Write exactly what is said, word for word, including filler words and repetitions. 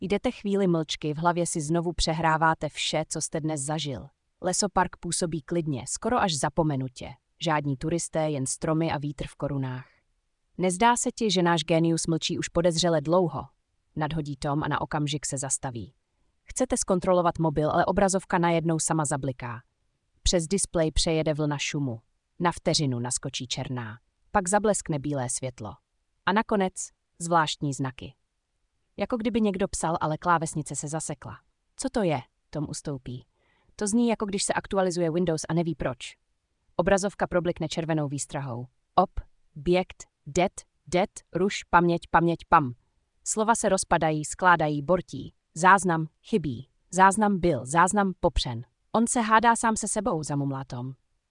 Jdete chvíli mlčky, v hlavě si znovu přehráváte vše, co jste dnes zažil. Lesopark působí klidně, skoro až zapomenutě. Žádní turisté, jen stromy a vítr v korunách. Nezdá se ti, že náš génius mlčí už podezřele dlouho? Nadhodí Tom a na okamžik se zastaví. Chcete zkontrolovat mobil, ale obrazovka najednou sama zabliká. Přes displej přejede vlna šumu. Na vteřinu naskočí černá. Pak zableskne bílé světlo. A nakonec zvláštní znaky. Jako kdyby někdo psal, ale klávesnice se zasekla. Co to je? Tom ustoupí. To zní, jako když se aktualizuje Windows a neví proč. Obrazovka problikne červenou výstrahou. Op, běkt, det, det, ruš, paměť, paměť, pam. Slova se rozpadají, skládají, bortí. Záznam chybí. Záznam byl, záznam popřen. On se hádá sám se sebou, zamumlá Tom.